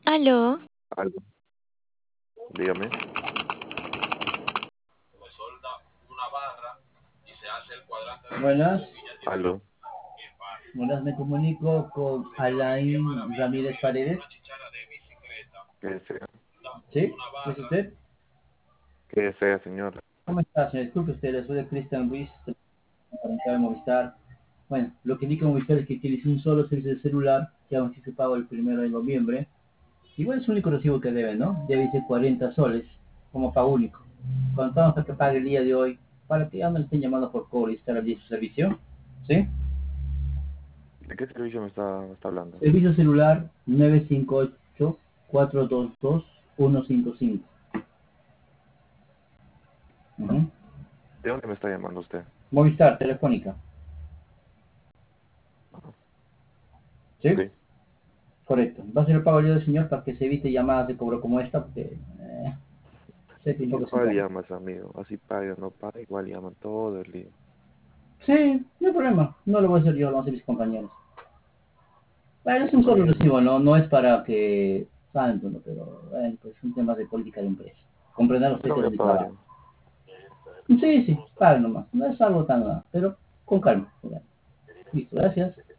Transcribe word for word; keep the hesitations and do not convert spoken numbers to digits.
Aló, Algo, dígame. Buenas, Aló, buenas, me comunico con Alain Ramírez Paredes. ¿qué desea? ¿Sí? ¿Es usted? ¿Qué desea, señor? ¿Cómo está, señor? Disculpe usted, le soy de Cristian Ruiz, de Movistar. Bueno, lo que indica Movistar es que utiliza un solo servicio de celular que aún sí se paga el primero de noviembre. Igual es el único recibo que debe, ¿no? Debe ser cuarenta soles como pago único. Contamos a que pague el día de hoy para que ya no le estén llamando por cobro y estar al día de su servicio. ¿Sí? ¿De qué servicio me está, me está hablando? Servicio celular nueve cinco ocho, cuatro dos dos, uno cinco cinco. Ujú. ¿De dónde me está llamando usted? Movistar, telefónica. Ajá. ¿Sí? Sí. Correcto. Va a ser el pago el día del señor para que se evite llamadas de cobro como esta, porque eh, sé que un poco es Igual incómodo. llamas, amigo. Así paga o no paga, igual llaman todo el día. Sí, no hay problema. No lo voy a hacer yo, lo van a hacer mis compañeros. Bueno, es un Está solo bien. recibo, ¿no? No es para que... Santo, ¿no? Pero bueno, pues son temas de política de empresa. Comprender usted Yo que voy es a mi pagar trabajo. ya. Sí, sí, pague nomás. No es algo tan... Pero con calma. Listo, gracias.